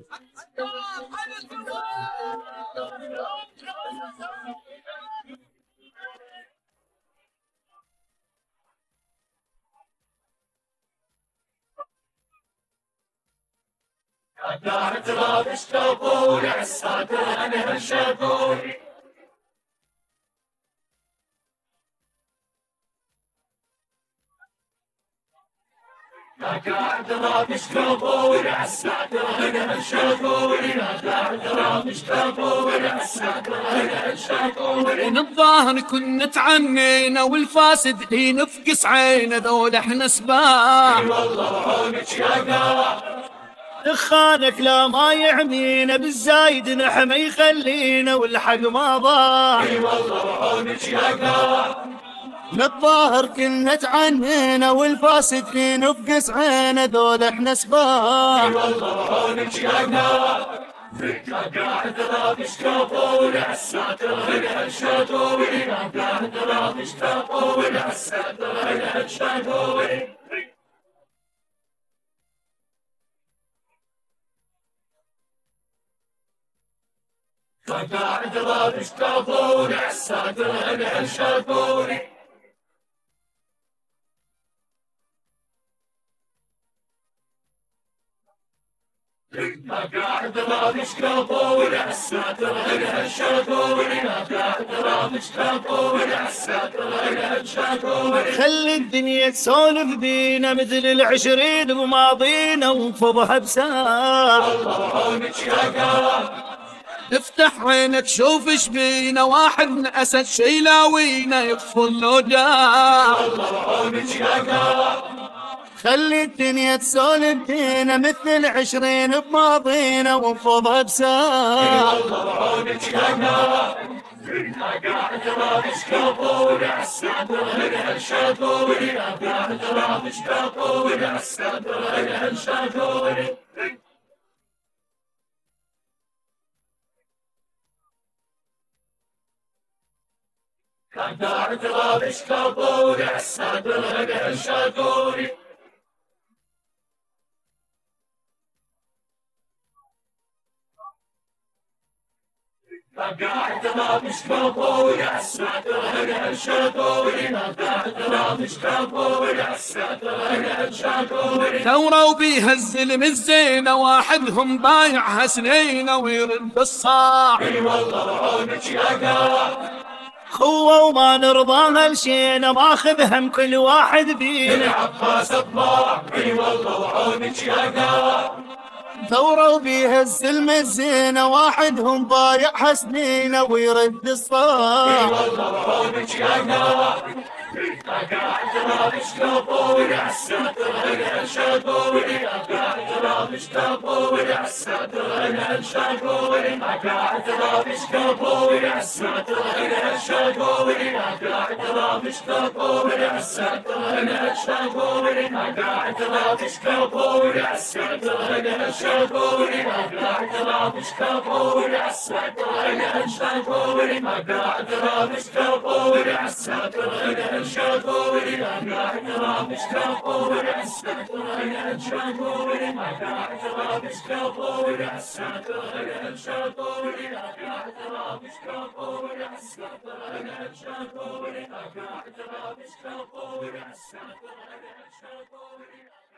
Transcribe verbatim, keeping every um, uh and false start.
قاعد راضي اشتغل عالسادة انا هالشغل قاعد راضي اشتغل عالسادة انا هالشغل قاعد راضي اشتغل عالسادة انا هالشغل من الظاهر كنا تعنينا والفاسد لي نفقس عينا ذول احنا سباع والله وعونك يا قاع دخانك لا ما يعمينا بالزايد نحمي يخلينا والحق ما ضاع اي والله وعونك يا قاع للظاهر كنا تعنينا والفاسد في نفقس عينا ذول احنا سباع اي والله وعونك يا قاع قاعد راضي اشتغل عالسادة انا هالشغل قاعد راضي اشتغل عالسادة انا هالشغل قاعد راضي اشتغل عالسادة انا هالشغل قاعد راضي اشتغل عالسادة انا هالشغل قاعد راضي اشتغل عالسادة انا هالشغل خلي الدنيا تسولف بينا مثل العشرين بماضينا ونفضح بساعة والله وعونك يا قاع افتح عينك شوف ايش بينا واحد من اسد شيلاوينا يغفل لو جاع والله وعونك يا قاع خلي الدنيا تسولف بينا مثل العشرين بماضينا ونفضها بساعة والله وعونك يا قاع قاعد راضي اشتغل عالسادة انا هالشغل قاعد راضي اشتغل عالسادة انا هالشغل قاعد راضي اشتغل عالسادة انا هالشغل قاعد راضي اشتغل عالسادة انا هالشغل قاعد راضي اشتغل عالسادة انا هالشغل ثوروا بيها الزلم الزينة واحدهم بايعها سنينة ويرد الصاع اي والله وعونك يا قاع خوة وما نرضى هالشينا ماخذ هم كل واحد بينا العباس الضاع اي والله وعونك يا قاع ثوروا بيها الزلم الزينة واحدهم بايعها سنينة ويرد اي الصاع والله وعونك يا قاع قاعد راضي اشتغل عالسادة انا هالشغل قاعد راضي اشتغل عالسادة انا هالشغل قاعد راضي اشتغل عالسادة انا هالشغل قاعد راضي اشتغل عالسادة انا هالشغل قاعد راضي اشتغل عالسادة انا هالشغل قاعد راضي اشتغل عالسادة انا هالشغل قاعد راضي اشتغل عالسادة انا هالشغل قاعد راضي اشتغل عالسادة انا هالشغل قاعد راضي اشتغل عالسادة انا هالشغل قاعد راضي اشتغل عالسادة انا هالشغل قاعد راضي اشتغل عالسادة انا هالشغل